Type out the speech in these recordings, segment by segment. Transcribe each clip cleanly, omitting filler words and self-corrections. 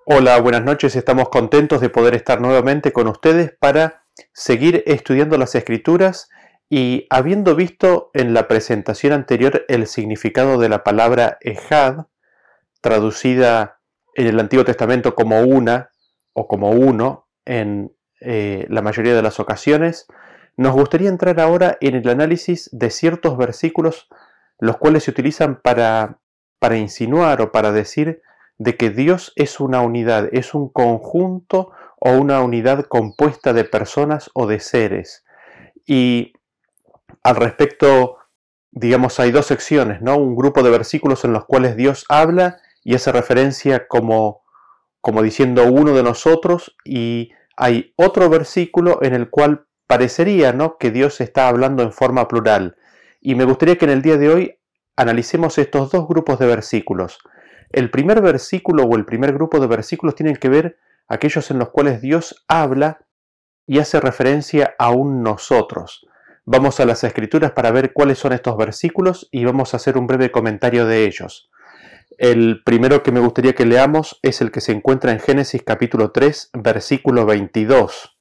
Hola, buenas noches. Estamos contentos de poder estar nuevamente con ustedes para seguir estudiando las Escrituras y habiendo visto en la presentación anterior el significado de la palabra ejad, traducida en el Antiguo Testamento como una o como uno en la mayoría de las ocasiones, nos gustaría entrar ahora en el análisis de ciertos versículos los cuales se utilizan para insinuar o para decir de que Dios es una unidad, es un conjunto o una unidad compuesta de personas o de seres. Y al respecto, digamos, hay dos secciones, ¿no? Un grupo de versículos en los cuales Dios habla y hace referencia como diciendo uno de nosotros, y hay otro versículo en el cual parecería, ¿no?, que Dios está hablando en forma plural. Y me gustaría que en el día de hoy analicemos estos dos grupos de versículos. El primer versículo o el primer grupo de versículos tienen que ver aquellos en los cuales Dios habla y hace referencia a un nosotros. Vamos a las Escrituras para ver cuáles son estos versículos y vamos a hacer un breve comentario de ellos. El primero que me gustaría que leamos es el que se encuentra en Génesis capítulo 3, versículo 22.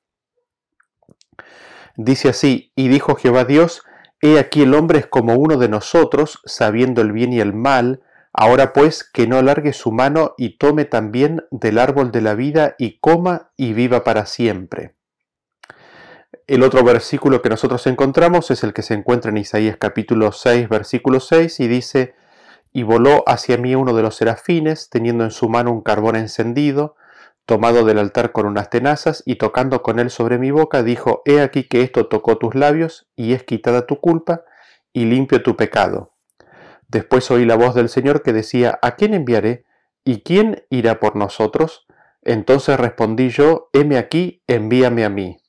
Dice así: y dijo Jehová Dios, he aquí el hombre es como uno de nosotros, sabiendo el bien y el mal. Ahora pues que no alargue su mano y tome también del árbol de la vida y coma y viva para siempre. El otro versículo que nosotros encontramos es el que se encuentra en Isaías capítulo 6, versículo 6, y dice: y voló hacia mí uno de los serafines, teniendo en su mano un carbón encendido, tomado del altar con unas tenazas, y tocando con él sobre mi boca, dijo: he aquí que esto tocó tus labios, y es quitada tu culpa, y limpio tu pecado. Después oí la voz del Señor que decía: ¿a quién enviaré? ¿Y quién irá por nosotros? Entonces respondí yo: heme aquí, envíame a mí.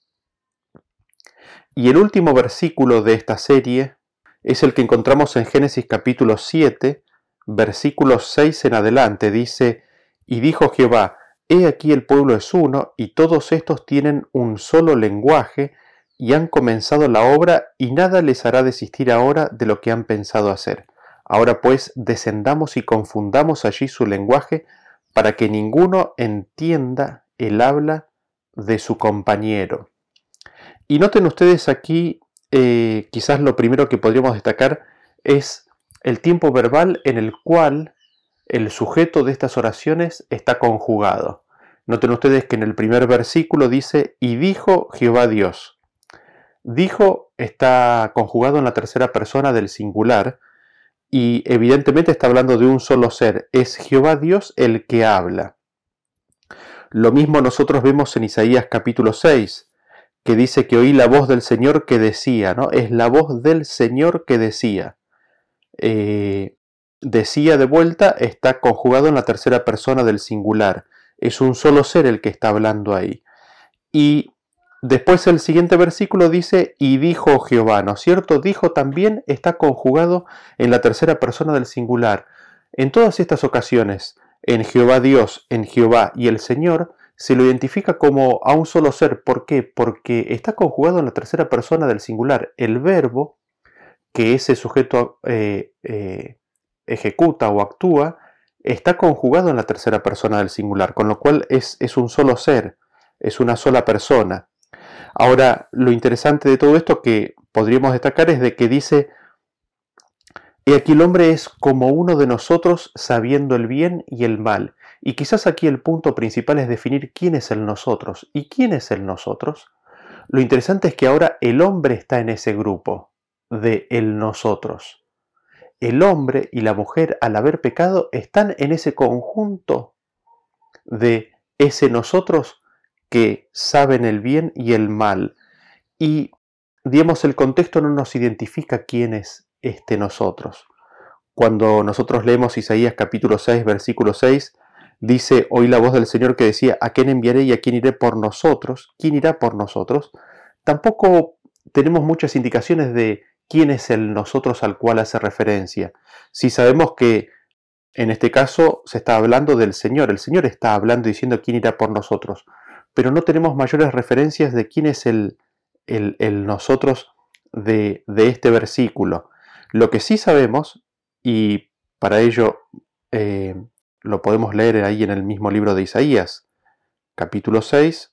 Y el último versículo de esta serie es el que encontramos en Génesis capítulo 7, versículos 6 en adelante. Dice: y dijo Jehová, he aquí el pueblo es uno, y todos estos tienen un solo lenguaje, y han comenzado la obra, y nada les hará desistir ahora de lo que han pensado hacer. Ahora pues descendamos y confundamos allí su lenguaje, para que ninguno entienda el habla de su compañero. Y noten ustedes aquí, quizás lo primero que podríamos destacar es el tiempo verbal en el cual el sujeto de estas oraciones está conjugado. Noten ustedes que en el primer versículo dice: y dijo Jehová Dios. Dijo está conjugado en la tercera persona del singular y evidentemente está hablando de un solo ser. Es Jehová Dios el que habla. Lo mismo nosotros vemos en Isaías capítulo 6, que dice que oí la voz del Señor que decía, ¿no? Es la voz del Señor que decía. Decía de vuelta está conjugado en la tercera persona del singular. Es un solo ser el que está hablando ahí. Y después el siguiente versículo dice: y dijo Jehová, ¿no es cierto? Dijo también está conjugado en la tercera persona del singular. En todas estas ocasiones, en Jehová Dios, en Jehová y el Señor, se lo identifica como a un solo ser. ¿Por qué? Porque está conjugado en la tercera persona del singular. El verbo que ese sujeto ejecuta o actúa está conjugado en la tercera persona del singular, con lo cual es un solo ser, es una sola persona. Ahora, lo interesante de todo esto que podríamos destacar es de que dice: y aquí el hombre es como uno de nosotros, sabiendo el bien y el mal. Y quizás aquí el punto principal es definir quién es el nosotros. ¿Y quién es el nosotros? Lo interesante es que ahora el hombre está en ese grupo de el nosotros. El hombre y la mujer, al haber pecado, están en ese conjunto de ese nosotros que saben el bien y el mal. Y, digamos, el contexto no nos identifica quién es este nosotros. Cuando nosotros leemos Isaías capítulo 6, versículo 6, dice: oí la voz del Señor que decía: ¿a quién enviaré y a quién iré por nosotros? ¿Quién irá por nosotros? Tampoco tenemos muchas indicaciones de quién es el nosotros al cual hace referencia. Si sabemos que en este caso se está hablando del Señor, el Señor está hablando diciendo quién irá por nosotros, pero no tenemos mayores referencias de quién es el nosotros de este versículo. Lo que sí sabemos, y para ello lo podemos leer ahí en el mismo libro de Isaías, capítulo 6,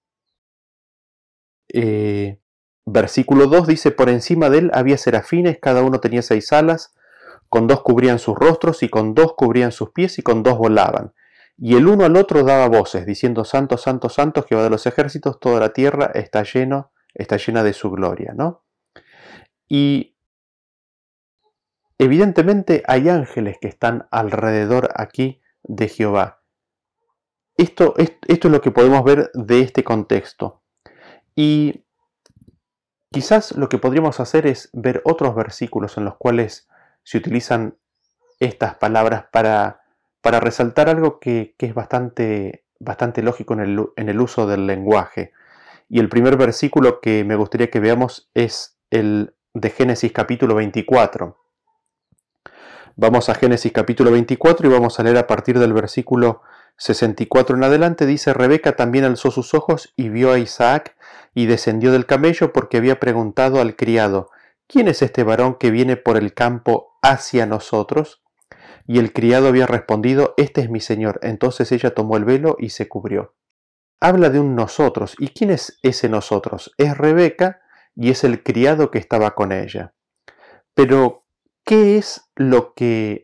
versículo 2 dice, por encima de él había serafines, cada uno tenía 6 alas, con 2 cubrían sus rostros y con 2 cubrían sus pies y con 2 volaban. Y el uno al otro daba voces, diciendo, Santo, Santo, Santo, Jehová de los ejércitos, toda la tierra está llena de su gloria, ¿no? Y evidentemente hay ángeles que están alrededor aquí de Jehová. Esto es lo que podemos ver de este contexto. Y quizás lo que podríamos hacer es ver otros versículos en los cuales se utilizan estas palabras para resaltar algo que es bastante lógico en el uso del lenguaje. Y el primer versículo que me gustaría que veamos es el de Génesis capítulo 24. Vamos a Génesis capítulo 24 y vamos a leer a partir del versículo 64 en adelante. Dice, Rebeca también alzó sus ojos y vio a Isaac y descendió del camello porque había preguntado al criado, ¿quién es este varón que viene por el campo hacia nosotros? Y el criado había respondido, este es mi señor. Entonces ella tomó el velo y se cubrió. Habla de un nosotros. ¿Y quién es ese nosotros? Es Rebeca y es el criado que estaba con ella. Pero, ¿qué es lo que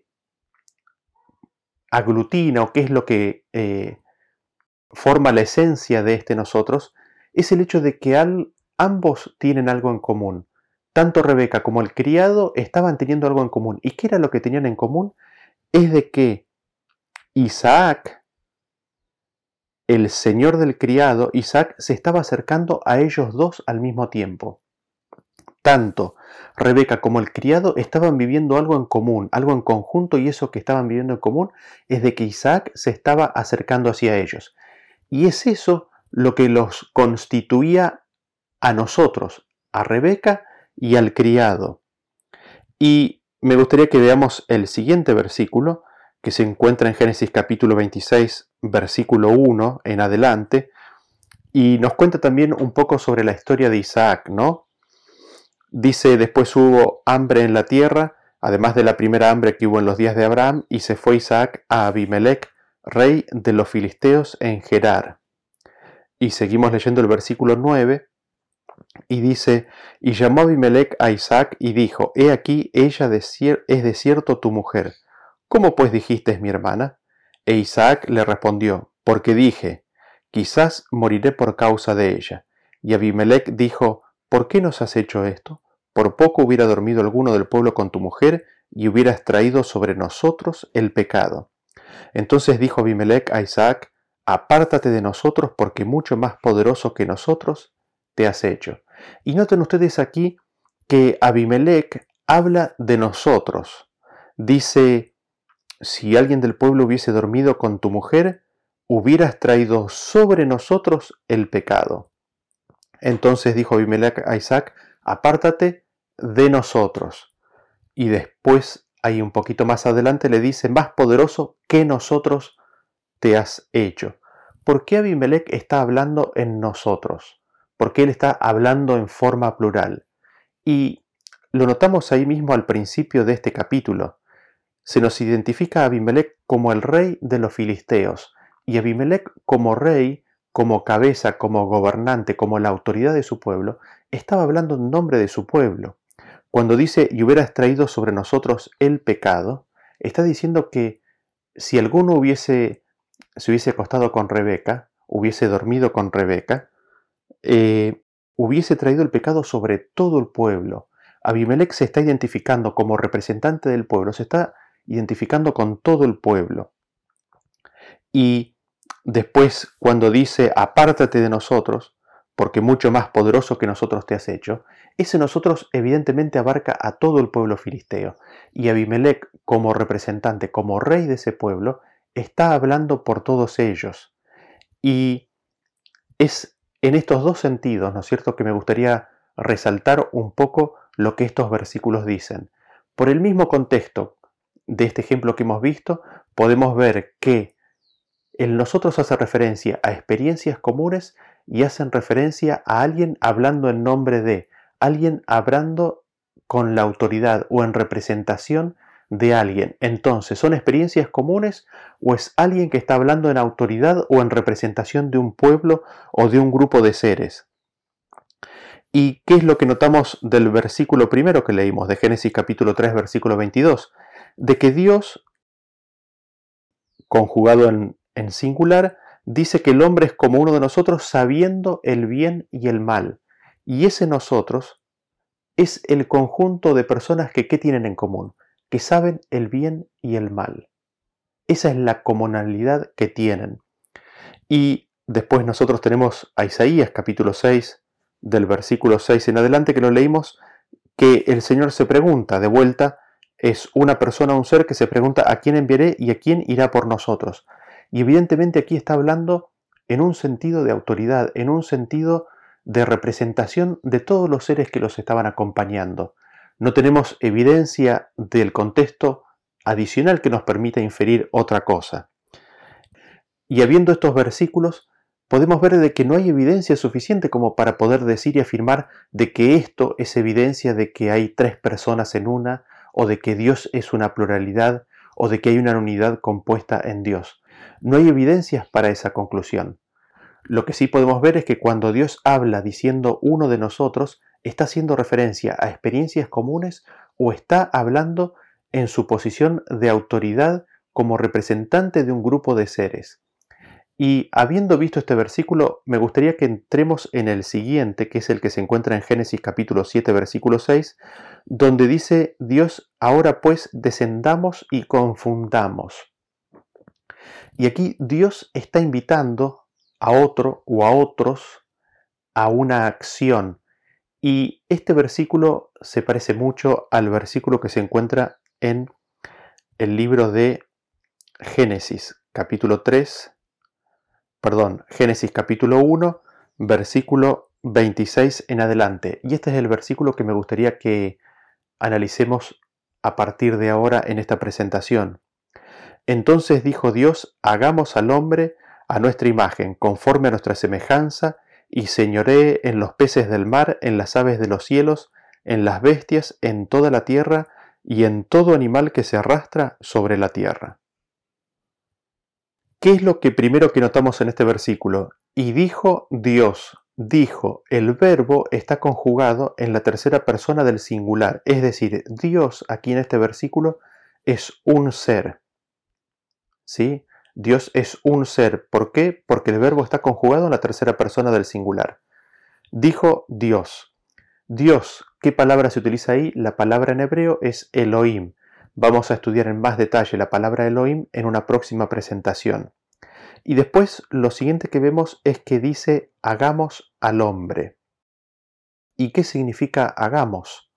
aglutina o qué es lo que forma la esencia de este nosotros? Es el hecho de que ambos tienen algo en común. Tanto Rebeca como el criado estaban teniendo algo en común. ¿Y qué era lo que tenían en común? Es de que Isaac, el señor del criado, Isaac se estaba acercando a ellos dos al mismo tiempo. Tanto Rebeca como el criado estaban viviendo algo en común, algo en conjunto, y eso que estaban viviendo en común es de que Isaac se estaba acercando hacia ellos. Y es eso lo que los constituía a nosotros, a Rebeca y al criado. Y me gustaría que veamos el siguiente versículo, que se encuentra en Génesis capítulo 26, versículo 1 en adelante, y nos cuenta también un poco sobre la historia de Isaac, ¿no? Dice, después hubo hambre en la tierra, además de la primera hambre que hubo en los días de Abraham, y se fue Isaac a Abimelec, rey de los filisteos en Gerar. Y seguimos leyendo el versículo 9, y dice, y llamó Abimelec a Isaac y dijo, he aquí, ella es de cierto tu mujer. ¿Cómo pues dijiste es mi hermana? E Isaac le respondió, porque dije, quizás moriré por causa de ella. Y Abimelec dijo, ¿por qué nos has hecho esto? Por poco hubiera dormido alguno del pueblo con tu mujer y hubieras traído sobre nosotros el pecado. Entonces dijo Abimelec a Isaac, apártate de nosotros porque mucho más poderoso que nosotros te has hecho. Y noten ustedes aquí que Abimelec habla de nosotros. Dice, si alguien del pueblo hubiese dormido con tu mujer, hubieras traído sobre nosotros el pecado. Entonces dijo Abimelec a Isaac, apártate de nosotros. Y después, ahí un poquito más adelante, le dice, más poderoso que nosotros te has hecho. ¿Por qué Abimelec está hablando en nosotros? ¿Por qué él está hablando en forma plural? Y lo notamos ahí mismo al principio de este capítulo. Se nos identifica a Abimelec como el rey de los filisteos, y Abimelec como rey, como cabeza, como gobernante, como la autoridad de su pueblo, estaba hablando en nombre de su pueblo. Cuando dice, y hubieras traído sobre nosotros el pecado, está diciendo que si alguno se hubiese acostado con Rebeca, hubiese dormido con Rebeca, hubiese traído el pecado sobre todo el pueblo. Abimelec se está identificando como representante del pueblo, se está identificando con todo el pueblo. Y después, cuando dice, apártate de nosotros, porque mucho más poderoso que nosotros te has hecho, ese nosotros evidentemente abarca a todo el pueblo filisteo. Y Abimelec, como representante, como rey de ese pueblo, está hablando por todos ellos. Y es en estos dos sentidos, ¿no es cierto?, que me gustaría resaltar un poco lo que estos versículos dicen. Por el mismo contexto de este ejemplo que hemos visto, podemos ver que el nosotros hace referencia a experiencias comunes y hacen referencia a alguien hablando en nombre de, alguien hablando con la autoridad o en representación de alguien. Entonces, ¿son experiencias comunes o es alguien que está hablando en autoridad o en representación de un pueblo o de un grupo de seres? ¿Y qué es lo que notamos del versículo primero que leímos, de Génesis capítulo 3, versículo 22? De que Dios, conjugado en singular, dice que el hombre es como uno de nosotros sabiendo el bien y el mal. Y ese nosotros es el conjunto de personas que ¿qué tienen en común? Que saben el bien y el mal. Esa es la comunalidad que tienen. Y después nosotros tenemos a Isaías capítulo 6, del versículo 6 en adelante que lo leímos, que el Señor se pregunta, de vuelta, es una persona, un ser que se pregunta a quién enviaré y a quién irá por nosotros. Y evidentemente aquí está hablando en un sentido de autoridad, en un sentido de representación de todos los seres que los estaban acompañando. No tenemos evidencia del contexto adicional que nos permita inferir otra cosa. Y habiendo estos versículos, podemos ver de que no hay evidencia suficiente como para poder decir y afirmar de que esto es evidencia de que hay tres personas en una, o de que Dios es una pluralidad, o de que hay una unidad compuesta en Dios. No hay evidencias para esa conclusión. Lo que sí podemos ver es que cuando Dios habla diciendo uno de nosotros, está haciendo referencia a experiencias comunes o está hablando en su posición de autoridad como representante de un grupo de seres. Y habiendo visto este versículo, me gustaría que entremos en el siguiente, que es el que se encuentra en Génesis capítulo 7, versículo 6, donde dice Dios, ahora pues descendamos y confundamos. Y aquí Dios está invitando a otro o a otros a una acción. Y este versículo se parece mucho al versículo que se encuentra en el libro de Génesis, capítulo 3, Génesis capítulo 1, versículo 26 en adelante. Y este es el versículo que me gustaría que analicemos a partir de ahora en esta presentación. Entonces dijo Dios, hagamos al hombre a nuestra imagen, conforme a nuestra semejanza, y señoree en los peces del mar, en las aves de los cielos, en las bestias, en toda la tierra, y en todo animal que se arrastra sobre la tierra. ¿Qué es lo que primero que notamos en este versículo? Y dijo Dios, dijo, el verbo está conjugado en la tercera persona del singular, es decir, Dios aquí en este versículo es un ser. ¿Sí? Dios es un ser. ¿Por qué? Porque el verbo está conjugado en la tercera persona del singular. Dijo Dios. Dios, ¿qué palabra se utiliza ahí? La palabra en hebreo es Elohim. Vamos a estudiar en más detalle la palabra Elohim en una próxima presentación. Y después lo siguiente que vemos es que dice hagamos al hombre. ¿Y qué significa hagamos?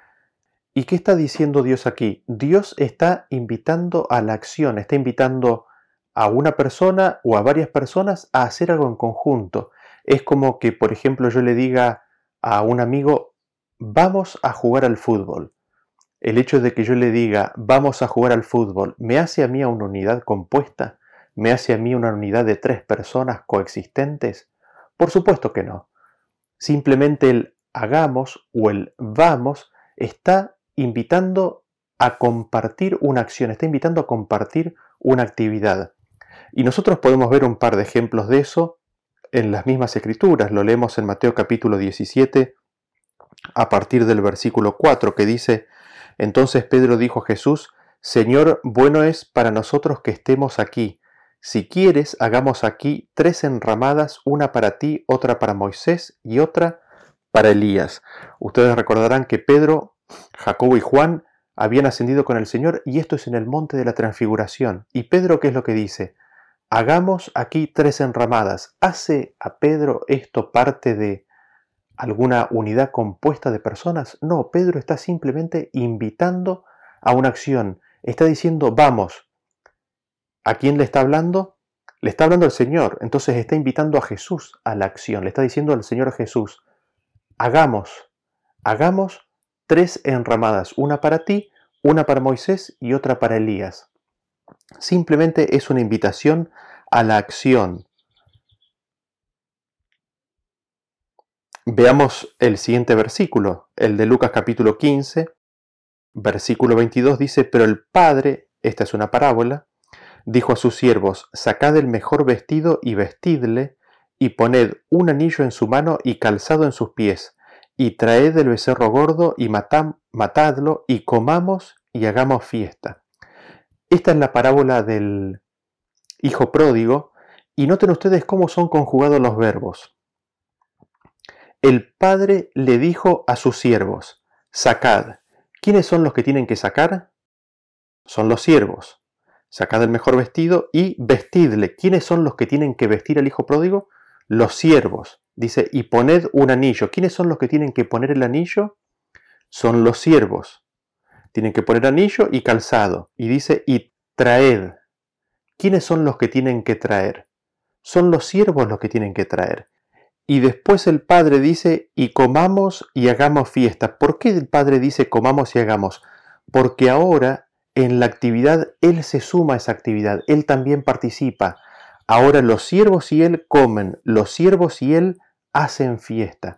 ¿Y qué está diciendo Dios aquí? Dios está invitando a la acción, está invitando a una persona o a varias personas a hacer algo en conjunto. Es como que, por ejemplo, yo le diga a un amigo, vamos a jugar al fútbol. El hecho de que yo le diga, vamos a jugar al fútbol, ¿me hace a mí a una unidad compuesta? ¿Me hace a mí una unidad de tres personas coexistentes? Por supuesto que no. Simplemente el hagamos o el vamos está invitando a compartir una acción, está invitando a compartir una actividad. Y nosotros podemos ver un par de ejemplos de eso en las mismas escrituras. Lo leemos en Mateo capítulo 17 a partir del versículo 4 que dice, entonces Pedro dijo a Jesús, Señor, bueno es para nosotros que estemos aquí. Si quieres, hagamos aquí 3 enramadas, una para ti, otra para Moisés y otra para Elías. Ustedes recordarán que Pedro, Jacobo y Juan habían ascendido con el Señor y esto es en el monte de la transfiguración. ¿Y Pedro qué es lo que dice? Hagamos aquí 3 enramadas. ¿Hace a Pedro esto parte de alguna unidad compuesta de personas? No, Pedro está simplemente invitando a una acción. Está diciendo, vamos. ¿A quién le está hablando? Le está hablando al Señor. Entonces está invitando a Jesús a la acción. Le está diciendo al Señor Jesús, hagamos 3 enramadas. Una para ti, una para Moisés y otra para Elías. Simplemente es una invitación a la acción. Veamos el siguiente versículo, el de Lucas capítulo 15, versículo 22 dice, pero el padre, esta es una parábola, dijo a sus siervos, sacad el mejor vestido y vestidle, y poned un anillo en su mano y calzado en sus pies, y traed el becerro gordo y matadlo, y comamos y hagamos fiesta. Esta es la parábola del hijo pródigo, y noten ustedes cómo son conjugados los verbos. El padre le dijo a sus siervos, sacad. ¿Quiénes son los que tienen que sacar? Son los siervos. Sacad el mejor vestido y vestidle. ¿Quiénes son los que tienen que vestir al hijo pródigo? Los siervos. Dice, y poned un anillo. ¿Quiénes son los que tienen que poner el anillo? Son los siervos. Tienen que poner anillo y calzado. Y dice, y traed. ¿Quiénes son los que tienen que traer? Son los siervos los que tienen que traer. Y después el padre dice, y comamos y hagamos fiesta. ¿Por qué el padre dice comamos y hagamos? Porque ahora en la actividad él se suma a esa actividad, él también participa. Ahora los siervos y él comen, los siervos y él hacen fiesta.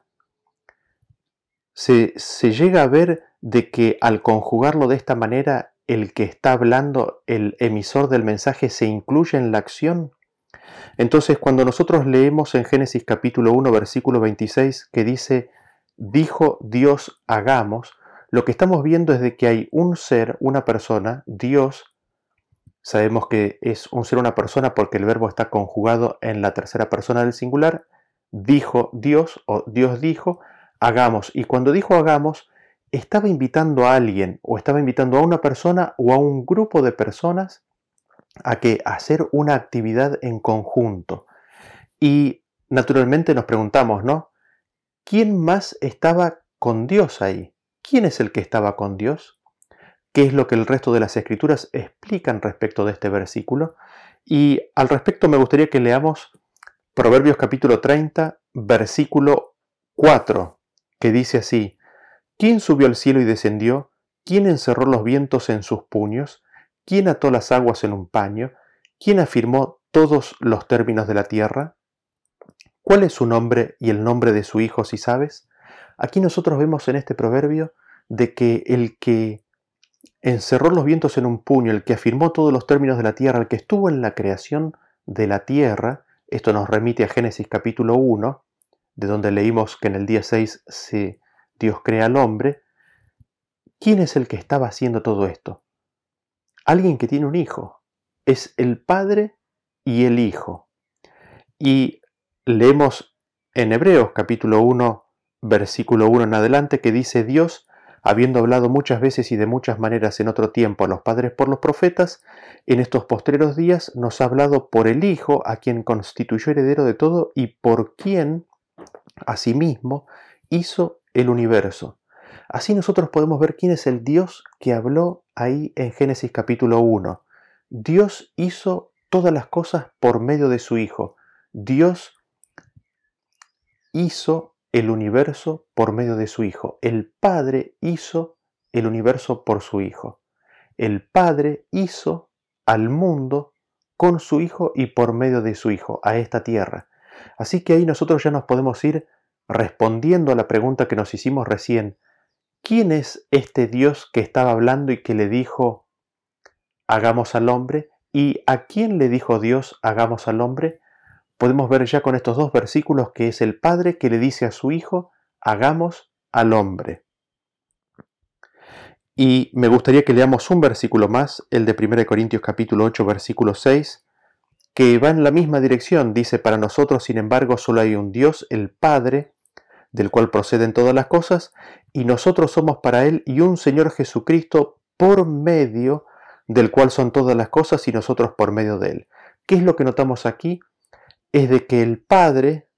Se llega a ver de que al conjugarlo de esta manera, el que está hablando, el emisor del mensaje, se incluye en la acción. Entonces, cuando nosotros leemos en Génesis capítulo 1, versículo 26, que dice, dijo Dios, hagamos, lo que estamos viendo es de que hay un ser, una persona, Dios, sabemos que es un ser, una persona, porque el verbo está conjugado en la tercera persona del singular, dijo Dios, o Dios dijo, hagamos. Y cuando dijo hagamos, estaba invitando a alguien, o estaba invitando a una persona o a un grupo de personas a que hacer una actividad en conjunto. Y naturalmente nos preguntamos, ¿no? ¿Quién más estaba con Dios ahí? ¿Quién es el que estaba con Dios? ¿Qué es lo que el resto de las escrituras explican respecto de este versículo? Y al respecto me gustaría que leamos Proverbios capítulo 30, versículo 4, que dice así, ¿quién subió al cielo y descendió? ¿Quién encerró los vientos en sus puños? ¿Quién ató las aguas en un paño? ¿Quién afirmó todos los términos de la tierra? ¿Cuál es su nombre y el nombre de su hijo, si sabes? Aquí nosotros vemos en este proverbio de que el que encerró los vientos en un puño, el que afirmó todos los términos de la tierra, el que estuvo en la creación de la tierra, esto nos remite a Génesis capítulo 1, de donde leímos que en el día 6 Dios crea al hombre. ¿Quién es el que estaba haciendo todo esto? Alguien que tiene un hijo. Es el Padre y el Hijo. Y leemos en Hebreos capítulo 1, versículo 1 en adelante, que dice Dios, habiendo hablado muchas veces y de muchas maneras en otro tiempo a los padres por los profetas, en estos postreros días nos ha hablado por el Hijo, a quien constituyó heredero de todo y por quien, asimismo, hizo el universo. Así nosotros podemos ver quién es el Dios que habló ahí en Génesis capítulo 1. Dios hizo todas las cosas por medio de su Hijo. Dios hizo el universo por medio de su Hijo. El Padre hizo el universo por su Hijo. El Padre hizo al mundo con su Hijo y por medio de su Hijo, a esta tierra. Así que ahí nosotros ya nos podemos ir respondiendo a la pregunta que nos hicimos recién. ¿Quién es este Dios que estaba hablando y que le dijo, hagamos al hombre? ¿Y a quién le dijo Dios, hagamos al hombre? Podemos ver ya con estos dos versículos que es el Padre que le dice a su Hijo, hagamos al hombre. Y me gustaría que leamos un versículo más, el de 1 Corintios capítulo 8, versículo 6, que va en la misma dirección. Dice, para nosotros, sin embargo, solo hay un Dios, el Padre, del cual proceden todas las cosas, y nosotros somos para Él, y un Señor Jesucristo por medio del cual son todas las cosas, y nosotros por medio de Él. ¿Qué es lo que notamos aquí? Es de que el Padre,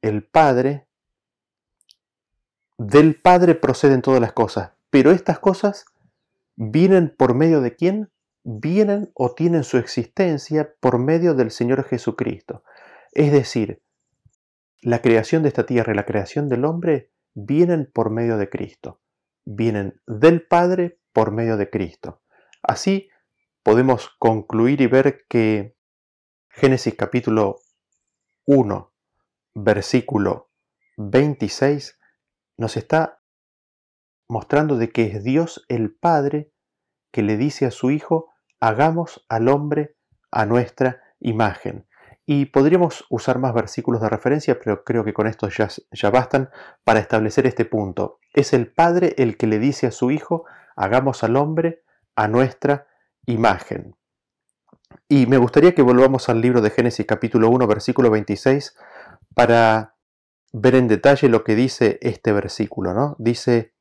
del Padre proceden todas las cosas, pero estas cosas vienen por medio de ¿quién? Vienen o tienen su existencia por medio del Señor Jesucristo. Es decir, la creación de esta tierra y la creación del hombre vienen por medio de Cristo. Vienen del Padre por medio de Cristo. Así podemos concluir y ver que Génesis capítulo 1, versículo 26, nos está mostrando de que es Dios el Padre que le dice a su Hijo, hagamos al hombre a nuestra imagen. Y podríamos usar más versículos de referencia, pero creo que con esto ya bastan para establecer este punto. Es el Padre el que le dice a su Hijo, hagamos al hombre a nuestra imagen. Y me gustaría que volvamos al libro de Génesis capítulo 1, versículo 26, para ver en detalle lo que dice este versículo, ¿no? Dice,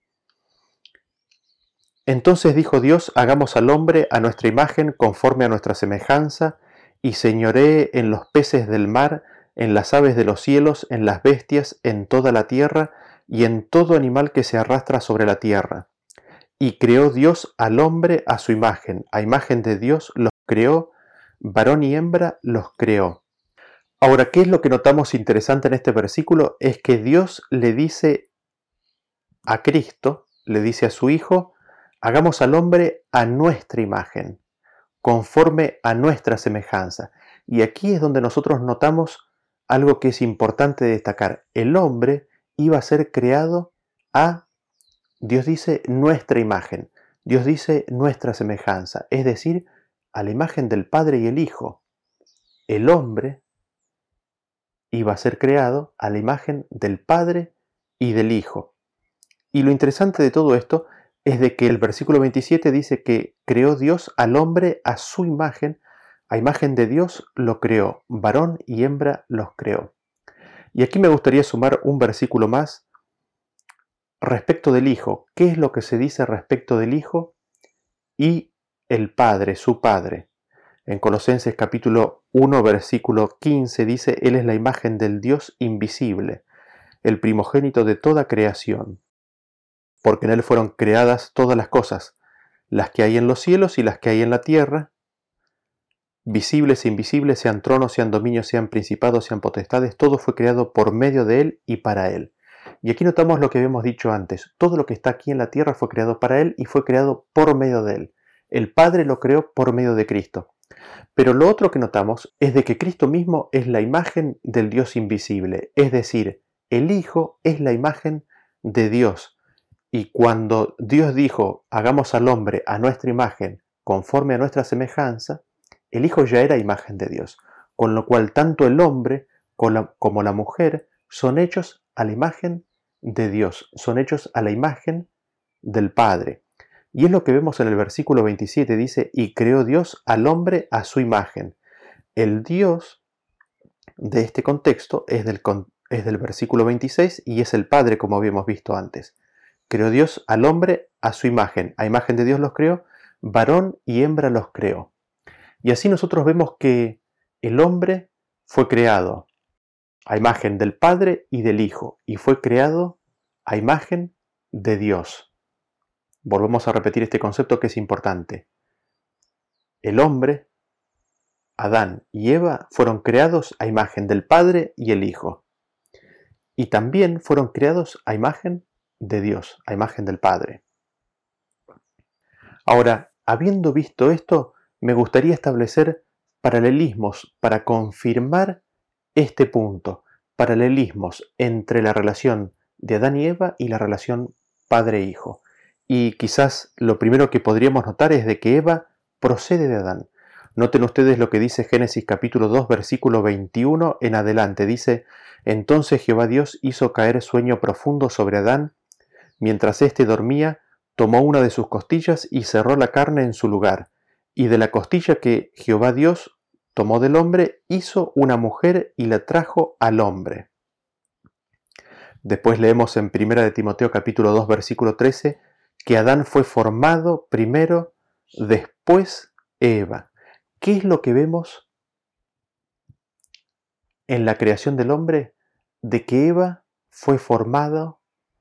entonces dijo Dios, hagamos al hombre a nuestra imagen, conforme a nuestra semejanza, y señoree en los peces del mar, en las aves de los cielos, en las bestias, en toda la tierra, y en todo animal que se arrastra sobre la tierra. Y creó Dios al hombre a su imagen, a imagen de Dios los creó, varón y hembra los creó. Ahora, ¿qué es lo que notamos interesante en este versículo? Es que Dios le dice a Cristo, le dice a su Hijo, hagamos al hombre a nuestra imagen, conforme a nuestra semejanza. Y aquí es donde nosotros notamos algo que es importante destacar. El hombre iba a ser creado a, Dios dice, nuestra imagen. Dios dice nuestra semejanza, es decir, a la imagen del Padre y el Hijo. El hombre iba a ser creado a la imagen del Padre y del Hijo. Y lo interesante de todo esto es de que el versículo 27 dice que creó Dios al hombre a su imagen, a imagen de Dios lo creó, varón y hembra los creó. Y aquí me gustaría sumar un versículo más respecto del Hijo. ¿Qué es lo que se dice respecto del Hijo y el Padre, su Padre? En Colosenses capítulo 1, versículo 15 dice, Él es la imagen del Dios invisible, el primogénito de toda creación, porque en Él fueron creadas todas las cosas, las que hay en los cielos y las que hay en la tierra, visibles e invisibles, sean tronos, sean dominios, sean principados, sean potestades, todo fue creado por medio de Él y para Él. Y aquí notamos lo que habíamos dicho antes, todo lo que está aquí en la tierra fue creado para Él y fue creado por medio de Él. El Padre lo creó por medio de Cristo. Pero lo otro que notamos es de que Cristo mismo es la imagen del Dios invisible, es decir, el Hijo es la imagen de Dios. Y cuando Dios dijo, hagamos al hombre a nuestra imagen, conforme a nuestra semejanza, el Hijo ya era imagen de Dios, con lo cual tanto el hombre como la mujer son hechos a la imagen de Dios, son hechos a la imagen del Padre. Y es lo que vemos en el versículo 27, dice, y creó Dios al hombre a su imagen. El Dios de este contexto es del versículo 26 y es el Padre, como habíamos visto antes. Creó Dios al hombre a su imagen. A imagen de Dios los creó, varón y hembra los creó. Y así nosotros vemos que el hombre fue creado a imagen del Padre y del Hijo, y fue creado a imagen de Dios. Volvemos a repetir este concepto que es importante. El hombre, Adán y Eva, fueron creados a imagen del Padre y el Hijo. Y también fueron creados a imagen de Dios, a imagen del Padre. Ahora, habiendo visto esto, me gustaría establecer paralelismos para confirmar este punto, paralelismos entre la relación de Adán y Eva y la relación padre-hijo. Y quizás lo primero que podríamos notar es de que Eva procede de Adán. Noten ustedes lo que dice Génesis capítulo 2, versículo 21 en adelante. Dice, entonces Jehová Dios hizo caer sueño profundo sobre Adán. Mientras éste dormía, tomó una de sus costillas y cerró la carne en su lugar. Y de la costilla que Jehová Dios tomó del hombre, hizo una mujer y la trajo al hombre. Después leemos en 1 de Timoteo capítulo 2, versículo 13, que Adán fue formado primero, después Eva. ¿Qué es lo que vemos en la creación del hombre? De que Eva fue formada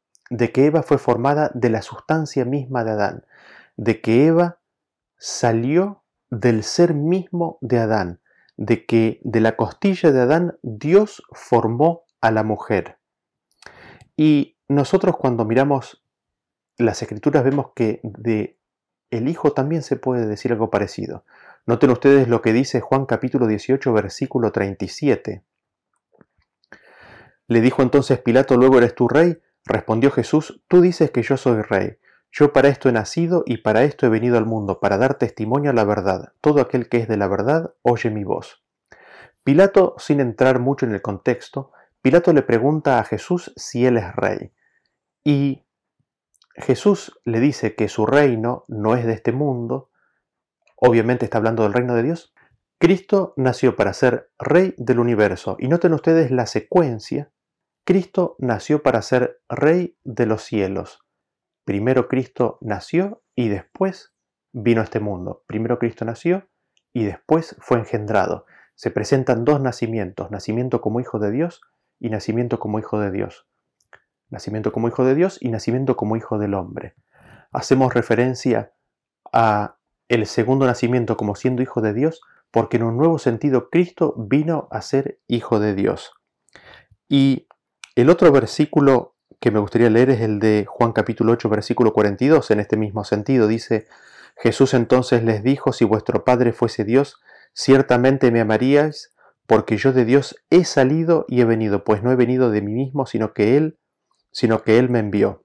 de la sustancia misma de Adán, de que Eva salió del ser mismo de Adán, de que de la costilla de Adán Dios formó a la mujer. Y nosotros cuando miramos las Escrituras vemos que de el Hijo también se puede decir algo parecido. Noten ustedes lo que dice Juan capítulo 18, versículo 37. Le dijo entonces Pilato, luego eres tú rey. Respondió Jesús: Tú dices que yo soy rey. Yo para esto he nacido y para esto he venido al mundo, para dar testimonio a la verdad. Todo aquel que es de la verdad oye mi voz. Pilato, sin entrar mucho en el contexto, Pilato le pregunta a Jesús si él es rey. Y Jesús le dice que su reino no es de este mundo. Obviamente está hablando del reino de Dios. Cristo nació para ser rey del universo. Y noten ustedes la secuencia. Cristo nació para ser rey de los cielos. Primero Cristo nació y después vino a este mundo. Primero Cristo nació y después fue engendrado. Se presentan dos nacimientos, nacimiento como hijo de Dios y nacimiento como hijo de Dios. Nacimiento como hijo de Dios y nacimiento como hijo del hombre. Hacemos referencia a el segundo nacimiento como siendo hijo de Dios porque en un nuevo sentido Cristo vino a ser hijo de Dios. Y el otro versículo que me gustaría leer es el de Juan capítulo 8, versículo 42, en este mismo sentido. Dice: Jesús entonces les dijo: Si vuestro Padre fuese Dios, ciertamente me amaríais, porque yo de Dios he salido y he venido, pues no he venido de mí mismo, sino que Él me envió.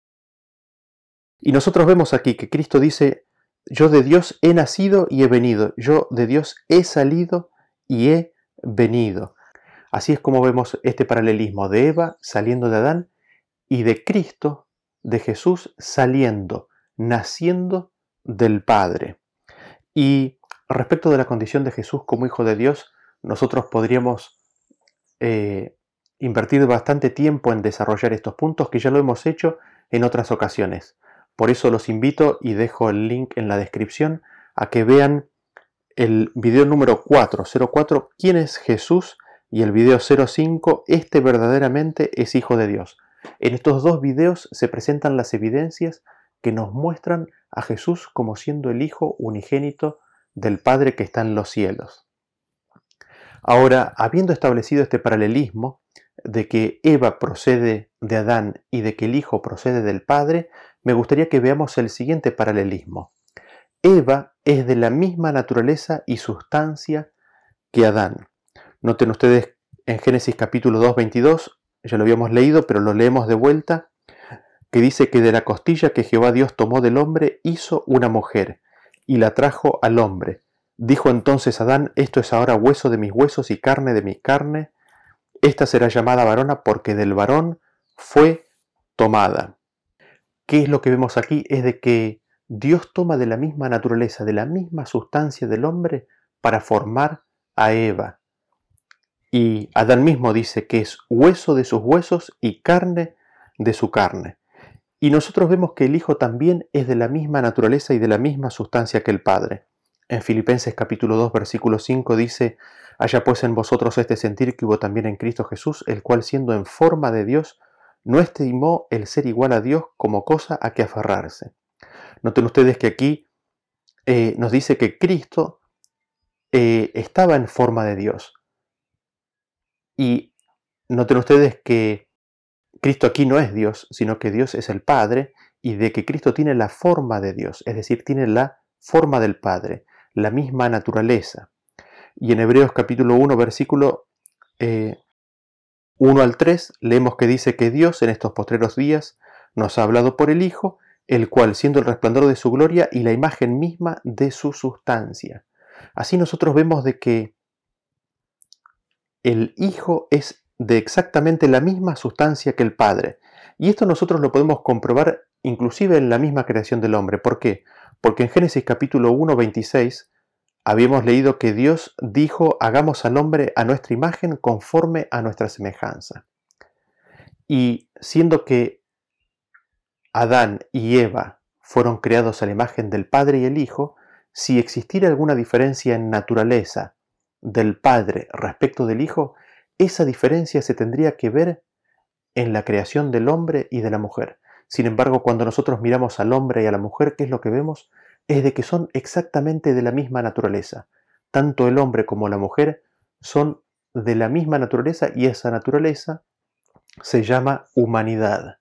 Y nosotros vemos aquí que Cristo dice: Yo de Dios he nacido y he venido, yo de Dios he salido y he venido. Así es como vemos este paralelismo de Eva saliendo de Adán y de Cristo, de Jesús, saliendo, naciendo del Padre. Y respecto de la condición de Jesús como Hijo de Dios, nosotros podríamos invertir bastante tiempo en desarrollar estos puntos, que ya lo hemos hecho en otras ocasiones. Por eso los invito, y dejo el link en la descripción, a que vean el video número 404, ¿quién es Jesús? Y el video 05, este verdaderamente es Hijo de Dios. En estos dos videos se presentan las evidencias que nos muestran a Jesús como siendo el Hijo unigénito del Padre que está en los cielos. Ahora, habiendo establecido este paralelismo de que Eva procede de Adán y de que el Hijo procede del Padre, me gustaría que veamos el siguiente paralelismo. Eva es de la misma naturaleza y sustancia que Adán. Noten ustedes en Génesis capítulo 2, 22, ya lo habíamos leído, pero lo leemos de vuelta, que dice que de la costilla que Jehová Dios tomó del hombre hizo una mujer y la trajo al hombre. Dijo entonces Adán: Esto es ahora hueso de mis huesos y carne de mi carne. Esta será llamada varona porque del varón fue tomada. ¿Qué es lo que vemos aquí? Es de que Dios toma de la misma naturaleza, de la misma sustancia del hombre para formar a Eva. Y Adán mismo dice que es hueso de sus huesos y carne de su carne. Y nosotros vemos que el Hijo también es de la misma naturaleza y de la misma sustancia que el Padre. En Filipenses capítulo 2, versículo 5 dice: Haya pues en vosotros este sentir que hubo también en Cristo Jesús, el cual siendo en forma de Dios, no estimó el ser igual a Dios como cosa a que aferrarse. Noten ustedes que aquí nos dice que Cristo estaba en forma de Dios. Y noten ustedes que Cristo aquí no es Dios, sino que Dios es el Padre, y de que Cristo tiene la forma de Dios, es decir, tiene la forma del Padre, la misma naturaleza. Y en Hebreos capítulo 1, versículo 1 al 3, leemos que dice que Dios en estos postreros días nos ha hablado por el Hijo, el cual siendo el resplandor de su gloria y la imagen misma de su sustancia. Así nosotros vemos de que el Hijo es de exactamente la misma sustancia que el Padre. Y esto nosotros lo podemos comprobar inclusive en la misma creación del hombre. ¿Por qué? Porque en Génesis capítulo 1, 26 habíamos leído que Dios dijo: hagamos al hombre a nuestra imagen conforme a nuestra semejanza. Y siendo que Adán y Eva fueron creados a la imagen del Padre y el Hijo, si existiera alguna diferencia en naturaleza del Padre respecto del Hijo, esa diferencia se tendría que ver en la creación del hombre y de la mujer. Sin embargo, cuando nosotros miramos al hombre y a la mujer, ¿qué es lo que vemos? Es de que son exactamente de la misma naturaleza. Tanto el hombre como la mujer son de la misma naturaleza y esa naturaleza se llama humanidad.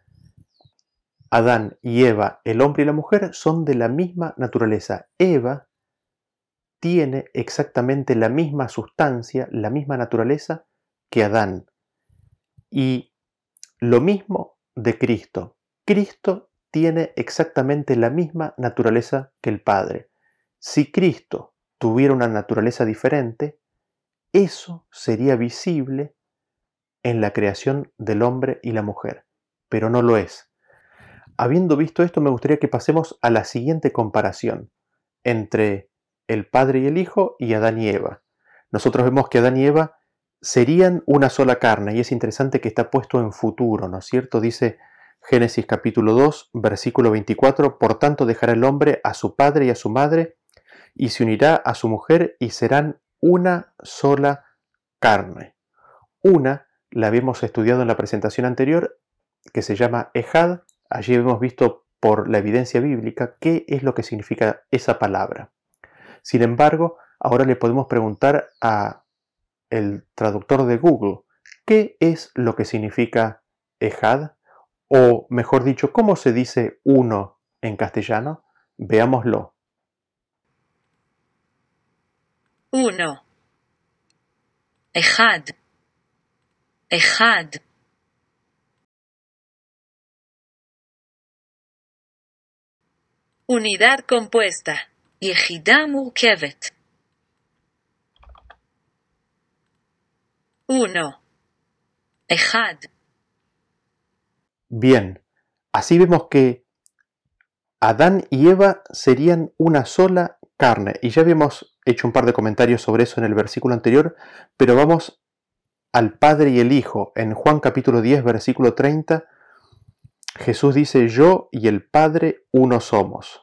Adán y Eva, el hombre y la mujer, son de la misma naturaleza. Eva tiene exactamente la misma sustancia, la misma naturaleza que Adán. Y lo mismo de Cristo. Cristo tiene exactamente la misma naturaleza que el Padre. Si Cristo tuviera una naturaleza diferente, eso sería visible en la creación del hombre y la mujer, pero no lo es. Habiendo visto esto, me gustaría que pasemos a la siguiente comparación entre el Padre y el Hijo y Adán y Eva. Nosotros vemos que Adán y Eva serían una sola carne, y es interesante que está puesto en futuro, ¿no es cierto? Dice Génesis capítulo 2, versículo 24, por tanto dejará el hombre a su padre y a su madre, y se unirá a su mujer, y serán una sola carne. Una la habíamos estudiado en la presentación anterior, que se llama Ejad. Allí hemos visto por la evidencia bíblica qué es lo que significa esa palabra. Sin embargo, ahora le podemos preguntar a el traductor de Google, ¿qué es lo que significa Ejad? O mejor dicho, ¿cómo se dice uno en castellano? Veámoslo. Uno. Ejad. Ejad. Unidad compuesta. יחידה מורכבת. Uno. Ejad. Bien, así vemos que Adán y Eva serían una sola carne. Y ya habíamos hecho un par de comentarios sobre eso en el versículo anterior, pero vamos al Padre y el Hijo. En Juan capítulo 10, versículo 30, Jesús dice, yo y el Padre uno somos.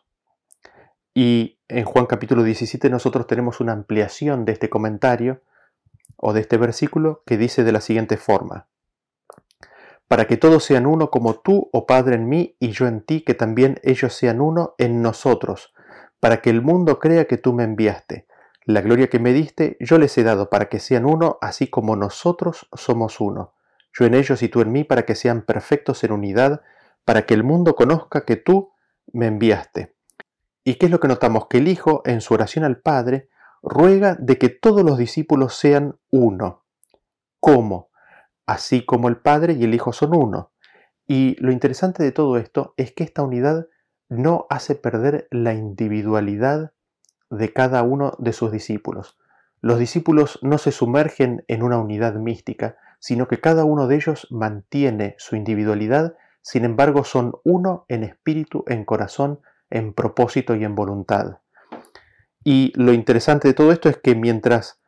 Y en Juan capítulo 17 nosotros tenemos una ampliación de este comentario o de este versículo que dice de la siguiente forma: para que todos sean uno como tú, oh Padre, en mí y yo en ti, que también ellos sean uno en nosotros, para que el mundo crea que tú me enviaste. La gloria que me diste yo les he dado para que sean uno, así como nosotros somos uno. Yo en ellos y tú en mí, para que sean perfectos en unidad, para que el mundo conozca que tú me enviaste. ¿Y qué es lo que notamos? Que el Hijo, en su oración al Padre, ruega de que todos los discípulos sean uno. ¿Cómo? Así como el Padre y el Hijo son uno. Y lo interesante de todo esto es que esta unidad no hace perder la individualidad de cada uno de sus discípulos. Los discípulos no se sumergen en una unidad mística, sino que cada uno de ellos mantiene su individualidad, sin embargo son uno en espíritu, en corazón, en propósito y en voluntad. Y lo interesante de todo esto es que mientras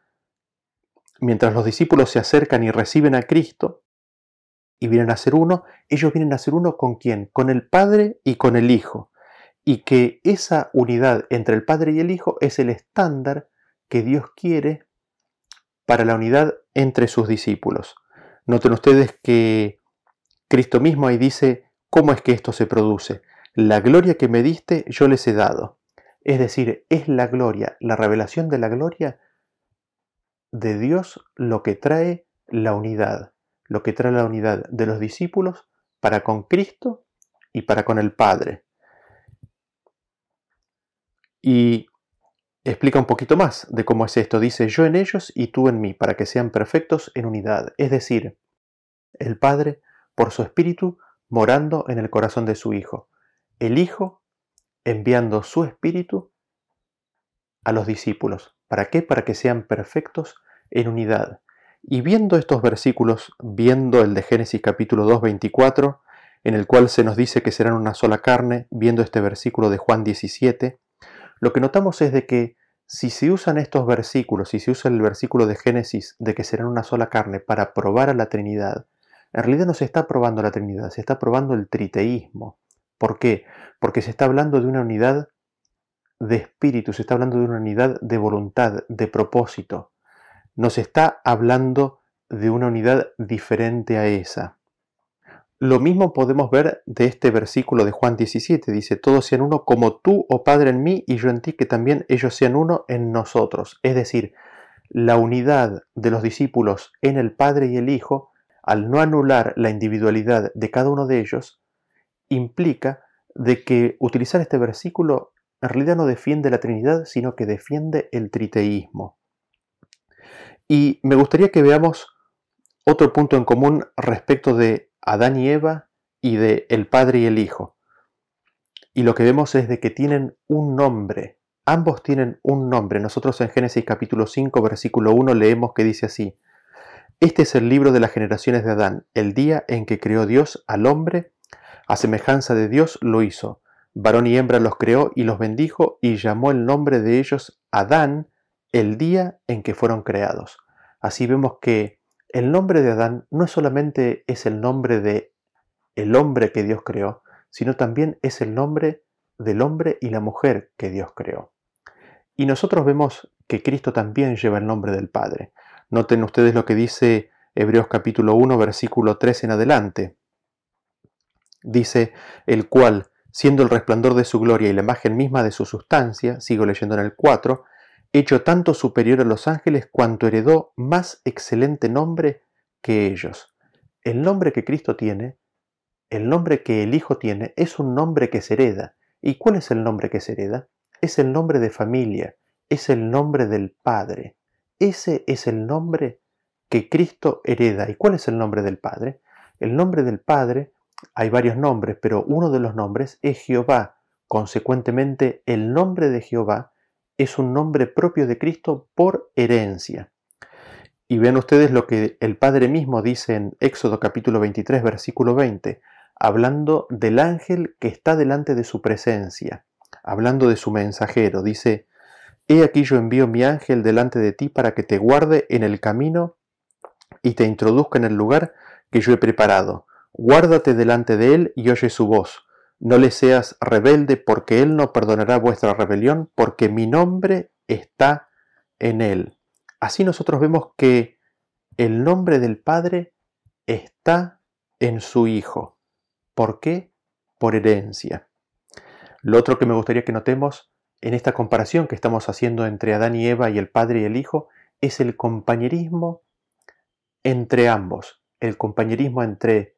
los discípulos se acercan y reciben a Cristo y vienen a ser uno, ellos vienen a ser uno ¿con quién? Con el Padre y con el Hijo. Y que esa unidad entre el Padre y el Hijo es el estándar que Dios quiere para la unidad entre sus discípulos. Noten ustedes que Cristo mismo ahí dice cómo es que esto se produce. La gloria que me diste yo les he dado. Es decir, es la gloria, la revelación de la gloria de Dios lo que trae la unidad, lo que trae la unidad de los discípulos para con Cristo y para con el Padre. Y explica un poquito más de cómo es esto. Dice, yo en ellos y tú en mí, para que sean perfectos en unidad. Es decir, el Padre, por su Espíritu, morando en el corazón de su Hijo. El Hijo enviando su Espíritu a los discípulos. ¿Para qué? Para que sean perfectos en unidad. Y viendo estos versículos, viendo el de Génesis capítulo 2, 24, en el cual se nos dice que serán una sola carne, viendo este versículo de Juan 17, lo que notamos es de que si se usan estos versículos, si se usa el versículo de Génesis de que serán una sola carne para probar a la Trinidad, en realidad no se está probando la Trinidad, se está probando el triteísmo. ¿Por qué? Porque se está hablando de una unidad de espíritu, se está hablando de una unidad de voluntad, de propósito. No se está hablando de una unidad diferente a esa. Lo mismo podemos ver de este versículo de Juan 17. Dice, todos sean uno como tú, oh Padre, en mí y yo en ti, que también ellos sean uno en nosotros. Es decir, la unidad de los discípulos en el Padre y el Hijo, al no anular la individualidad de cada uno de ellos, implica de que utilizar este versículo en realidad no defiende la Trinidad, sino que defiende el triteísmo. Y me gustaría que veamos otro punto en común respecto de Adán y Eva y de el Padre y el Hijo. Y lo que vemos es de que tienen un nombre. Ambos tienen un nombre. Nosotros en Génesis capítulo 5, versículo 1 leemos que dice así: Este es el libro de las generaciones de Adán, el día en que creó Dios al hombre, a semejanza de Dios lo hizo. Varón y hembra los creó y los bendijo y llamó el nombre de ellos Adán el día en que fueron creados. Así vemos que el nombre de Adán no solamente es el nombre de el hombre que Dios creó, sino también es el nombre del hombre y la mujer que Dios creó. Y nosotros vemos que Cristo también lleva el nombre del Padre. Noten ustedes lo que dice Hebreos capítulo 1, versículo 3 en adelante. Dice, el cual, siendo el resplandor de su gloria y la imagen misma de su sustancia, sigo leyendo en el 4, hecho tanto superior a los ángeles cuanto heredó más excelente nombre que ellos. El nombre que Cristo tiene, el nombre que el Hijo tiene, es un nombre que se hereda. ¿Y cuál es el nombre que se hereda? Es el nombre de familia, es el nombre del Padre. Ese es el nombre que Cristo hereda. ¿Y cuál es el nombre del Padre? El nombre del Padre, hay varios nombres, pero uno de los nombres es Jehová. Consecuentemente, el nombre de Jehová es un nombre propio de Cristo por herencia. Y vean ustedes lo que el Padre mismo dice en Éxodo capítulo 23, versículo 20, hablando del ángel que está delante de su presencia, hablando de su mensajero. Dice, he aquí yo envío mi ángel delante de ti para que te guarde en el camino y te introduzca en el lugar que yo he preparado. Guárdate delante de él y oye su voz. No le seas rebelde, porque él no perdonará vuestra rebelión, porque mi nombre está en él. Así nosotros vemos que el nombre del Padre está en su Hijo. ¿Por qué? Por herencia. Lo otro que me gustaría que notemos en esta comparación que estamos haciendo entre Adán y Eva y el Padre y el Hijo es el compañerismo entre ambos, el compañerismo entre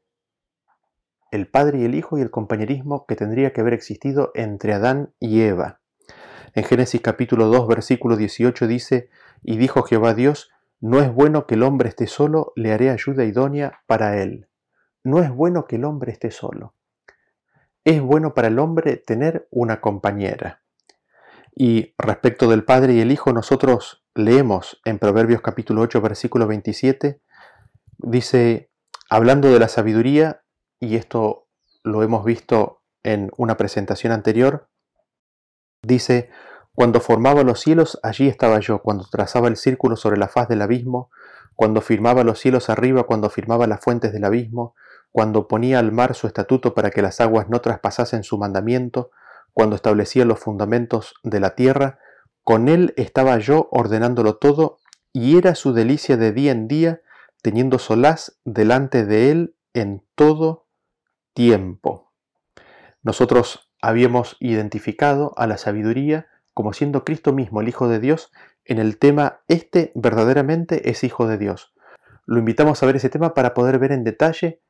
el Padre y el Hijo y el compañerismo que tendría que haber existido entre Adán y Eva. En Génesis capítulo 2, versículo 18 dice, y dijo Jehová Dios, no es bueno que el hombre esté solo, le haré ayuda idónea para él. No es bueno que el hombre esté solo. Es bueno para el hombre tener una compañera. Y respecto del Padre y el Hijo, nosotros leemos en Proverbios capítulo 8, versículo 27, dice, hablando de la sabiduría, y esto lo hemos visto en una presentación anterior, dice, cuando formaba los cielos, allí estaba yo, cuando trazaba el círculo sobre la faz del abismo, cuando firmaba los cielos arriba, cuando firmaba las fuentes del abismo, cuando ponía al mar su estatuto para que las aguas no traspasasen su mandamiento, cuando establecía los fundamentos de la tierra, con él estaba yo ordenándolo todo, y era su delicia de día en día, teniendo solaz delante de él en todo tiempo. Nosotros habíamos identificado a la sabiduría como siendo Cristo mismo el Hijo de Dios en el tema este verdaderamente es Hijo de Dios. Lo invitamos a ver ese tema para poder ver en detalle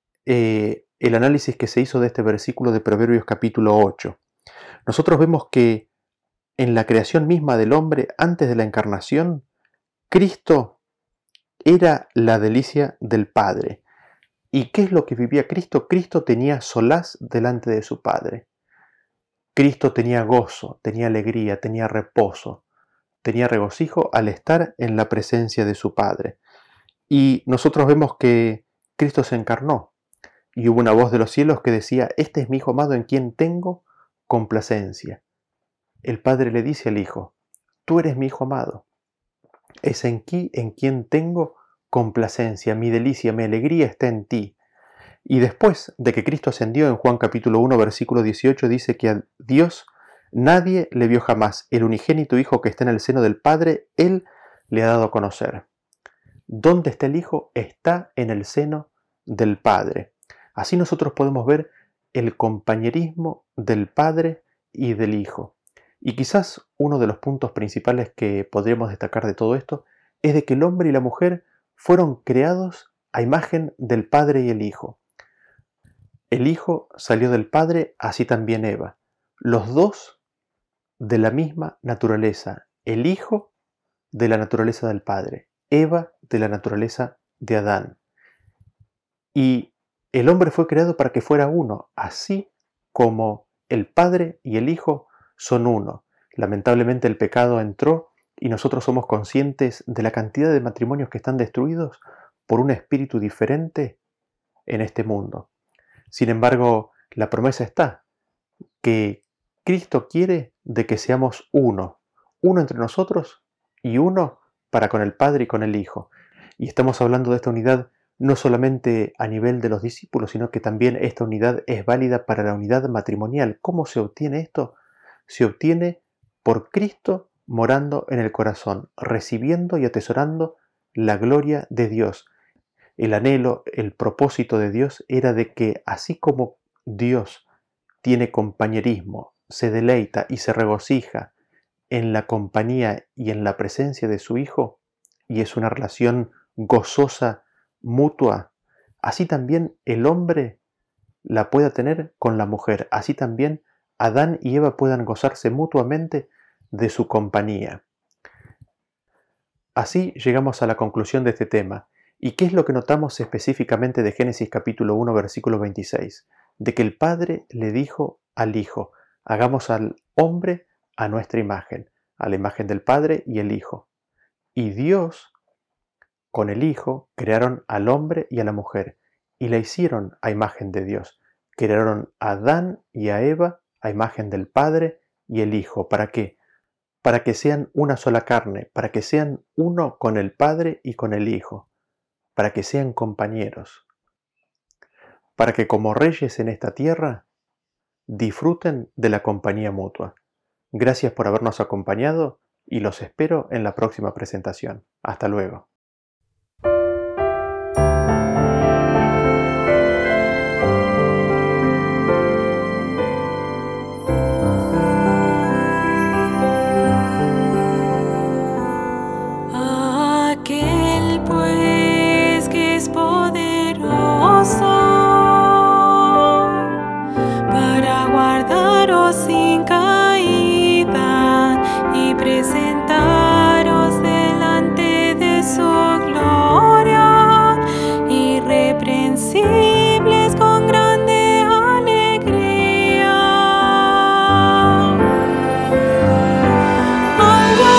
el análisis que se hizo de este versículo de Proverbios capítulo 8. Nosotros vemos que en la creación misma del hombre, antes de la encarnación, Cristo era la delicia del Padre. ¿Y qué es lo que vivía Cristo? Cristo tenía solaz delante de su Padre. Cristo tenía gozo, tenía alegría, tenía reposo, tenía regocijo al estar en la presencia de su Padre. Y nosotros vemos que Cristo se encarnó y hubo una voz de los cielos que decía, este es mi Hijo amado en quien tengo complacencia. El Padre le dice al Hijo, tú eres mi Hijo amado, es en quien tengo complacencia, mi delicia, mi alegría está en ti. Y después de que Cristo ascendió, en Juan capítulo 1, versículo 18, dice que a Dios nadie le vio jamás. El unigénito Hijo que está en el seno del Padre, Él le ha dado a conocer. ¿Dónde está el Hijo? Está en el seno del Padre. Así nosotros podemos ver el compañerismo del Padre y del Hijo. Y quizás uno de los puntos principales que podríamos destacar de todo esto es de que el hombre y la mujer fueron creados a imagen del Padre y el Hijo. El Hijo salió del Padre, así también Eva. Los dos de la misma naturaleza. El Hijo de la naturaleza del Padre. Eva de la naturaleza de Adán. Y El hombre fue creado para que fuera uno, así como el Padre y el Hijo son uno. Lamentablemente el pecado entró y nosotros somos conscientes de la cantidad de matrimonios que están destruidos por un espíritu diferente en este mundo. Sin embargo, la promesa está, que Cristo quiere de que seamos uno entre nosotros y uno para con el Padre y con el Hijo. Y estamos hablando de esta unidad no solamente a nivel de los discípulos, sino que también esta unidad es válida para la unidad matrimonial. ¿Cómo se obtiene esto? Se obtiene por Cristo morando en el corazón, recibiendo y atesorando la gloria de Dios. El anhelo, el propósito de Dios era de que así como Dios tiene compañerismo, se deleita y se regocija en la compañía y en la presencia de su Hijo, y es una relación gozosa, mutua, así también el hombre la pueda tener con la mujer, así también Adán y Eva puedan gozarse mutuamente de su compañía. Así llegamos a la conclusión de este tema. ¿Y qué es lo que notamos específicamente de Génesis capítulo 1, versículo 26? De que el Padre le dijo al Hijo, hagamos al hombre a nuestra imagen, a la imagen del Padre y el Hijo. Y Dios, con el Hijo, crearon al hombre y a la mujer, y la hicieron a imagen de Dios. Crearon a Adán y a Eva a imagen del Padre y el Hijo. ¿Para qué? Para que sean una sola carne, para que sean uno con el Padre y con el Hijo, para que sean compañeros, para que como reyes en esta tierra disfruten de la compañía mutua. Gracias por habernos acompañado y los espero en la próxima presentación. Hasta luego. Aquel pues que es poderoso para guardaros sin caída y presentaros delante de su gloria, irreprensibles con grande alegría. Algo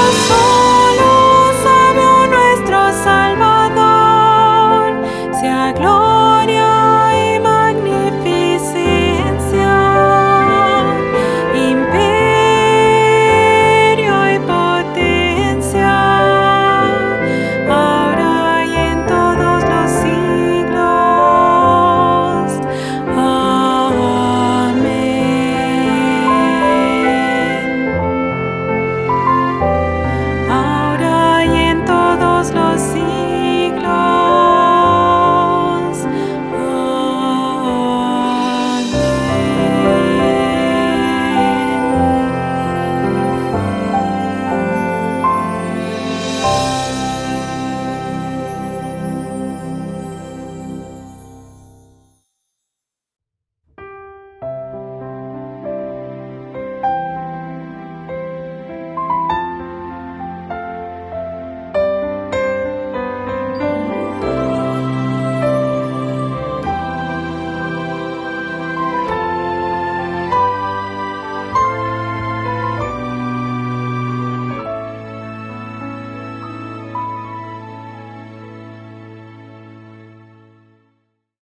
solo sabio nuestro Salvador, sea gloria